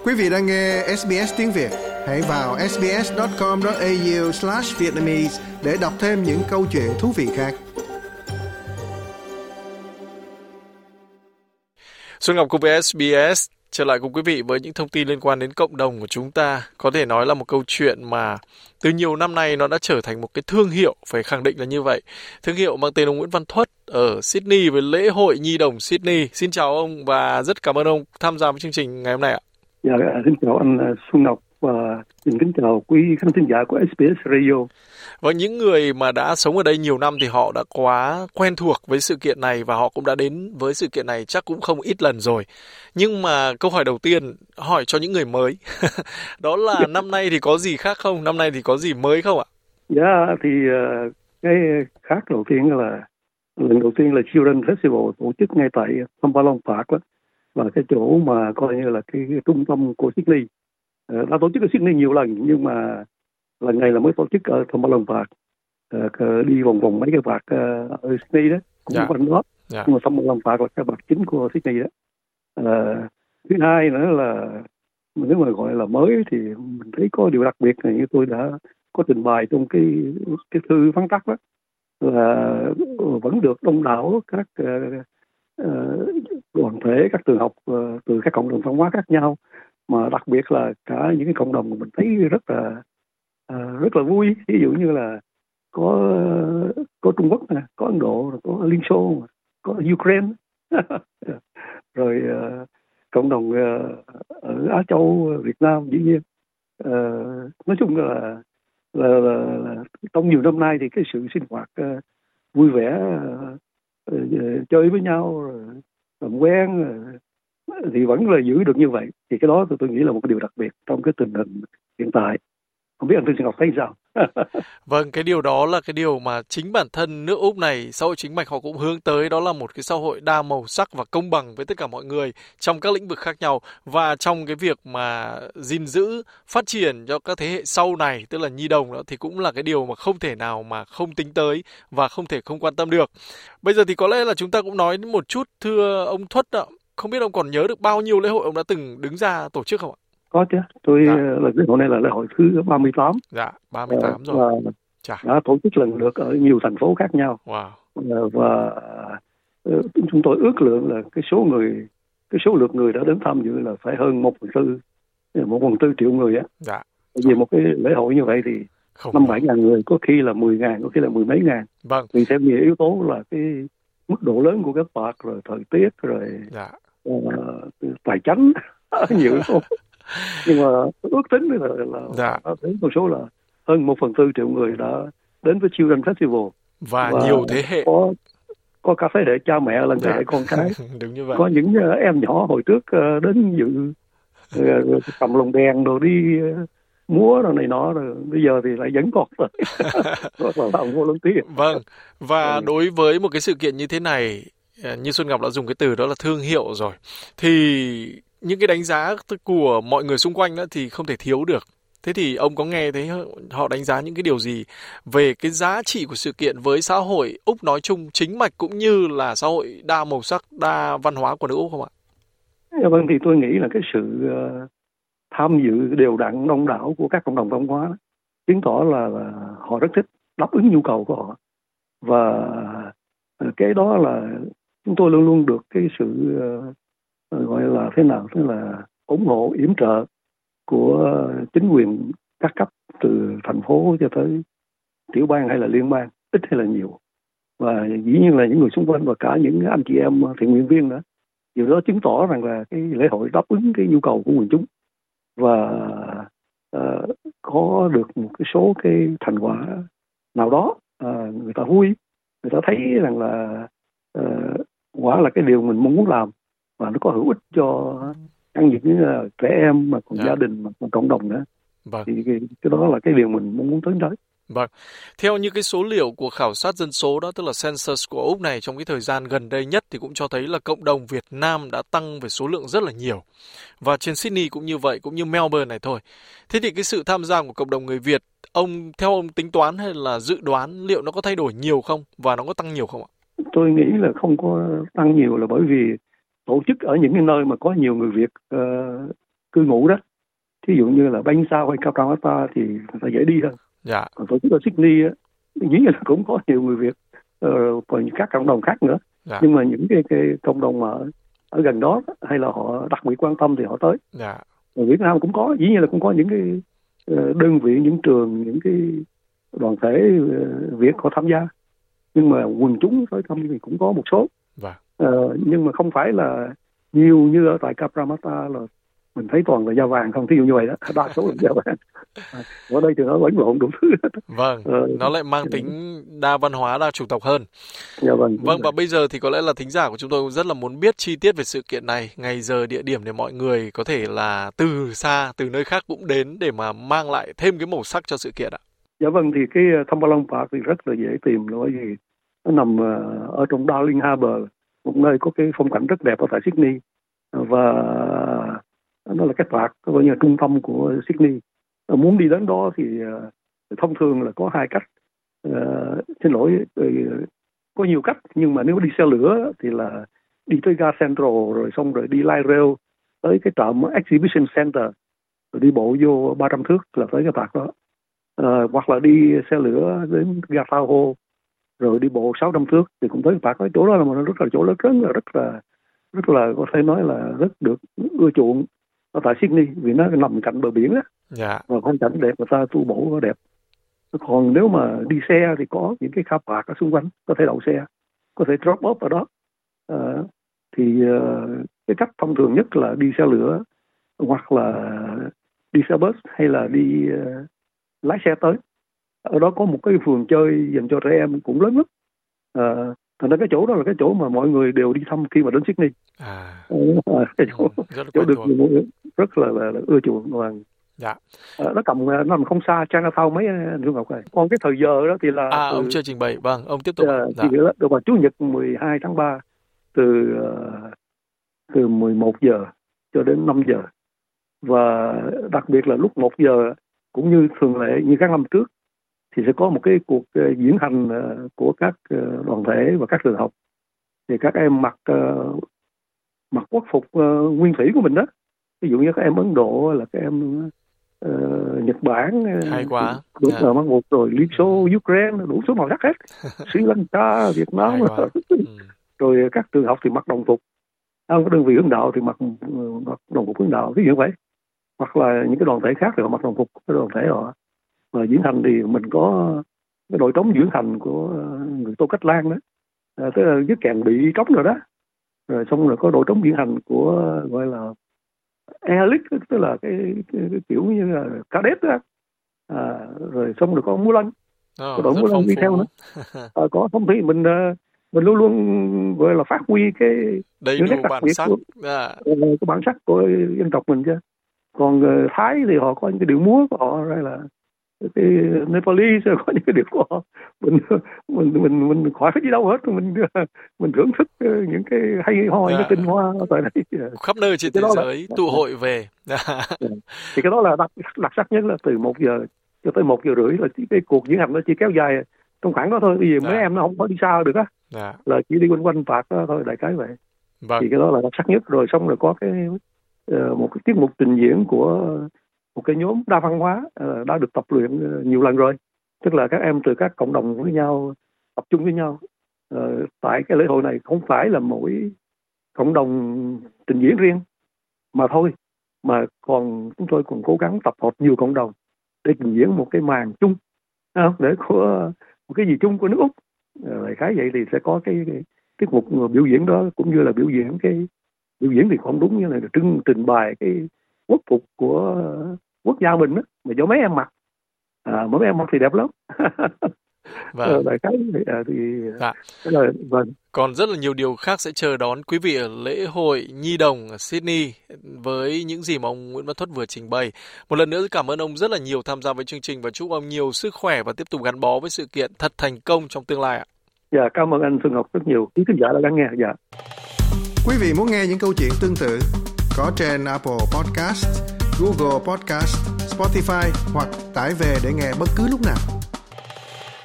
Quý vị đang nghe SBS tiếng Việt. Hãy vào sbs.com.au/vietnamese để đọc thêm những câu chuyện thú vị khác. Xuân Ngọc cùng với SBS trở lại cùng quý vị với những thông tin liên quan đến cộng đồng của chúng ta. Có thể nói là một câu chuyện mà từ nhiều năm nay nó đã trở thành một cái thương hiệu, phải khẳng định là như vậy. Thương hiệu mang tên ông Nguyễn Văn Thuất ở Sydney với lễ hội Nhi đồng Sydney. Xin chào ông và rất cảm ơn ông tham gia với chương trình ngày hôm nay ạ. Dạ, xin chào anh Xuân Ngọc và xin kính chào quý khán thính giả của SBS Radio. Và những người mà đã sống ở đây nhiều năm thì họ đã quá quen thuộc với sự kiện này và họ cũng đã đến với sự kiện này chắc cũng không ít lần rồi. Nhưng mà câu hỏi đầu tiên hỏi cho những người mới đó là năm nay thì có gì khác không? Năm nay thì có gì mới không ạ? Dạ, thì cái khác đầu tiên là lần đầu tiên là Children Festival tổ chức ngay tại Thombalong Park đó. Và cái chỗ mà coi như là cái trung tâm của Sydney. Đã tổ chức ở Sydney nhiều lần nhưng mà lần này là mới tổ chức ở Thombalong Park. Đi vòng vòng mấy cái park ở Sydney đó cũng quanh đó. Nhưng mà Thombalong Park là cái park chính của Sydney đó. Thứ hai nữa là nếu mà gọi là mới thì mình thấy có điều đặc biệt này, như tôi đã có trình bày trong cái thư vắn tắt đó, là vẫn được đông đảo các đoàn thể, các trường học từ các cộng đồng văn hóa khác nhau, mà đặc biệt là cả những cái cộng đồng mình thấy rất là vui. Ví dụ như là có Trung Quốc nè, có Ấn Độ, có Liên Xô, có Ukraine, rồi cộng đồng ở Á Châu, Việt Nam dĩ nhiên. Nói chung là trong nhiều năm nay thì cái sự sinh hoạt vui vẻ, chơi với nhau, làm quen thì vẫn là giữ được như vậy. Thì cái đó tôi nghĩ là một cái điều đặc biệt trong cái tình hình hiện tại. Không biết anh Trương Ngọc thấy sao? Vâng, cái điều đó là cái điều mà chính bản thân nước Úc này, xã hội chính mạch họ cũng hướng tới, đó là một cái xã hội đa màu sắc và công bằng với tất cả mọi người trong các lĩnh vực khác nhau. Và trong cái việc mà gìn giữ, phát triển cho các thế hệ sau này, tức là nhi đồng đó, thì cũng là cái điều mà không thể nào mà không tính tới và không thể không quan tâm được. Bây giờ thì có lẽ là chúng ta cũng nói một chút, thưa ông Thuất ạ. Không biết ông còn nhớ được bao nhiêu lễ hội ông đã từng đứng ra tổ chức không ạ? Có chứ, tôi là lễ hội này là lễ hội thứ 38. Dạ, 38 rồi. Đã tổ chức lần lượt ở nhiều thành phố khác nhau. Wow. Và chúng tôi ước lượng là cái số lượt người đã đến tham dự là phải hơn 1,4 triệu người á. Dạ. Vì một cái lễ hội như vậy thì 5-7 ngàn người, có khi là 10 ngàn, có khi là 10 mấy ngàn. Vâng. Vì theo nhiều yếu tố là cái mức độ lớn của các park, rồi thời tiết, rồi tài chánh, nhiều yếu tố. Nhưng mà ước tính là đến con số là hơn 1/4 triệu người đã đến với Children Festival. Và nhiều thế hệ. Có cả thế hệ cha mẹ lần thế hệ con cái. Đúng như vậy. Có những em nhỏ hồi trước đến dự cầm lồng đèn rồi đi múa rồi này nọ, rồi bây giờ thì lại vẫn còn rồi. Vâng. Và đối với một cái sự kiện như thế này, như Xuân Ngọc đã dùng cái từ đó là thương hiệu rồi, thì những cái đánh giá của mọi người xung quanh đó thì không thể thiếu được. Thế thì ông có nghe thấy họ đánh giá những cái điều gì về cái giá trị của sự kiện với xã hội Úc nói chung, chính mạch cũng như là xã hội đa màu sắc, đa văn hóa của nước Úc không ạ? Vâng, thì tôi nghĩ là cái sự tham dự đều đặn đông đảo của các cộng đồng văn hóa chứng tỏ là họ rất thích đáp ứng nhu cầu của họ. Và cái đó là chúng tôi luôn luôn được cái sự gọi là thế nào, tức là ủng hộ yểm trợ của chính quyền các cấp, từ thành phố cho tới tiểu bang hay là liên bang, ít hay là nhiều. Và dĩ nhiên là những người xung quanh và cả những anh chị em thiện nguyện viên nữa. Điều đó chứng tỏ rằng là cái lễ hội đáp ứng cái nhu cầu của quần chúng và có được một cái số cái thành quả nào đó, người ta vui, người ta thấy rằng là quả là cái điều mình mong muốn làm và nó có hữu ích cho những trẻ em mà còn gia đình mà còn cộng đồng nữa. Vâng. Thì cái đó là cái điều mình mong muốn tiến tới. Vâng. Theo như cái số liệu của khảo sát dân số đó, tức là census của Úc này trong cái thời gian gần đây nhất thì cũng cho thấy là cộng đồng Việt Nam đã tăng về số lượng rất là nhiều. Và trên Sydney cũng như vậy, cũng như Melbourne này thôi. Thế thì cái sự tham gia của cộng đồng người Việt, theo ông tính toán hay là dự đoán liệu nó có thay đổi nhiều không? Và nó có tăng nhiều không ạ? Tôi nghĩ là không có tăng nhiều, là bởi vì tổ chức ở những cái nơi mà có nhiều người Việt cư ngụ đó. Ví dụ như là Bankstown hay Cabramatta thì người ta dễ đi hơn. Dạ. Còn tổ chức ở Sydney dĩ nhiên là cũng có nhiều người Việt, còn các cộng đồng khác nữa. Dạ. Nhưng mà những cái cộng đồng mà ở gần đó hay là họ đặc biệt quan tâm thì họ tới. Dạ. Ở Việt Nam cũng có, dĩ nhiên là cũng có những cái đơn vị, những trường, những cái đoàn thể Việt họ tham gia. Nhưng mà quần chúng tới thăm thì cũng có một số. Vâng. Nhưng mà không phải là nhiều như ở tại Cabramatta là mình thấy toàn là da vàng không, thí dụ như vậy đó, đa số là da vàng. Ở đây thì nó lẫn lộn đủ thứ. Vâng, nó lại mang tính đa văn hóa, đa chủng tộc hơn. Dạ vâng. Vâng, và bây giờ thì có lẽ là thính giả của chúng tôi cũng rất là muốn biết chi tiết về sự kiện này, ngày giờ, địa điểm để mọi người có thể là từ xa, từ nơi khác cũng đến để mà mang lại thêm cái màu sắc cho sự kiện ạ. Dạ vâng, thì cái Thombalong Park thì rất là dễ tìm, bởi vì nó nằm ở trong Darling Harbour, một nơi có cái phong cảnh rất đẹp ở tại Sydney, và nó là cái park coi như là trung tâm của Sydney. Muốn đi đến đó thì thông thường là có hai cách. Xin lỗi, có nhiều cách, nhưng mà nếu đi xe lửa thì là đi tới ga Central rồi xong rồi đi light rail tới cái trạm Exhibition Center rồi đi bộ vô 300 thước là tới cái park đó. Hoặc là đi xe lửa đến ga Tahoe rồi đi bộ 600 thước thì cũng tới cái park đó. Chỗ đó là một rất là chỗ lớn, rất là có thể nói là rất được ưa chuộng ở tại Sydney vì nó nằm cạnh bờ biển á. Dạ. Và phong cảnh đẹp, người ta tu bổ nó đẹp. Còn nếu mà đi xe thì có những cái car park ở xung quanh, có thể đậu xe, có thể drop off ở đó. Cái cách thông thường nhất là đi xe lửa hoặc là đi xe bus hay là đi lái xe tới. Ở đó có một cái vườn chơi dành cho trẻ em cũng lớn lắm. Thành ra cái chỗ đó là cái chỗ mà mọi người đều đi thăm khi mà đến Sydney. Cái chỗ được rất là ưa chuộng. Dạ. Nó nằm không xa Chinatown mấy anh Trung Ngọc này. Còn cái thời giờ đó thì là ông chưa trình bày. Vâng, ông tiếp tục. Thì được vào Chủ nhật 12 tháng 3 từ 11 giờ cho đến 5 giờ. Và đặc biệt là lúc 1 giờ cũng như thường lệ như các năm trước thì sẽ có một cái cuộc diễn hành của các đoàn thể và các trường học. Thì các em mặc quốc phục nguyên thủy của mình đó. Ví dụ như các em Ấn Độ là các em Nhật Bản, hay quá. Mặc một rồi Liên Xô, Ukraine, đủ số màu sắc hết. Sri Lanka, Việt Nam. Rồi các trường học thì mặc đồng phục. Các đơn vị hướng đạo thì mặc đồng phục hướng đạo, ví dụ vậy. Hoặc là những cái đoàn thể khác thì họ mặc đồng phục cái đoàn thể họ. Và diễn hành thì mình có cái đội trống diễn hành của người Tô Cách Lan đó. Tức là với kèn bị trống rồi đó. Rồi xong rồi có đội trống diễn hành của gọi là Elite, tức là cái kiểu như là cadet đó. Rồi xong rồi có múa lân, có đội múa lân đi theo nữa. Có không thì mình luôn luôn gọi là phát huy cái đầy đủ bản sắc, cái bản sắc của dân tộc mình chứ. Còn Thái thì họ có những cái điệu múa của họ, hay là cái Nepalese có những cái điệu của họ. Mình khỏi phải đi đâu hết, mình thưởng thức những cái hay ho, những cái tinh hoa ở tại đây. Khắp nơi trên thế giới tụ hội về. Thì cái đó là đặc sắc nhất, là từ 1 giờ cho tới 1 giờ rưỡi là cái cuộc diễn hành nó chỉ kéo dài trong khoảng đó thôi. Bây giờ mấy em nó không có đi xa được á, là chỉ đi quanh park đó thôi, đại khái vậy. Vâng. Thì cái đó là đặc sắc nhất. Rồi xong rồi có một cái tiết mục trình diễn của một cái nhóm đa văn hóa đã được tập luyện nhiều lần rồi. Tức là các em từ các cộng đồng với nhau tập trung với nhau. Tại cái lễ hội này không phải là mỗi cộng đồng trình diễn riêng mà thôi, mà chúng tôi còn cố gắng tập hợp nhiều cộng đồng để trình diễn một cái màn chung, để có một cái gì chung của nước Úc. Đại khái vậy thì sẽ có cái tiết mục biểu diễn đó, cũng như là biểu diễn thì không đúng, như là trình bày cái quốc phục của quốc gia mình đó, mà do mấy em mặc. Mấy em mặc thì đẹp lắm. Vâng. Đại khái vâng. Còn rất là nhiều điều khác sẽ chờ đón quý vị ở lễ hội Nhi đồng ở Sydney với những gì mà ông Nguyễn Văn Thuất vừa trình bày. Một lần nữa cảm ơn ông rất là nhiều tham gia với chương trình và chúc ông nhiều sức khỏe và tiếp tục gắn bó với sự kiện thật thành công trong tương lai ạ. Dạ, cảm ơn anh Xuân Ngọc rất nhiều. Quý khán giả đã lắng nghe. Dạ. Quý vị muốn nghe những câu chuyện tương tự có trên Apple Podcast, Google Podcast, Spotify hoặc tải về để nghe bất cứ lúc nào.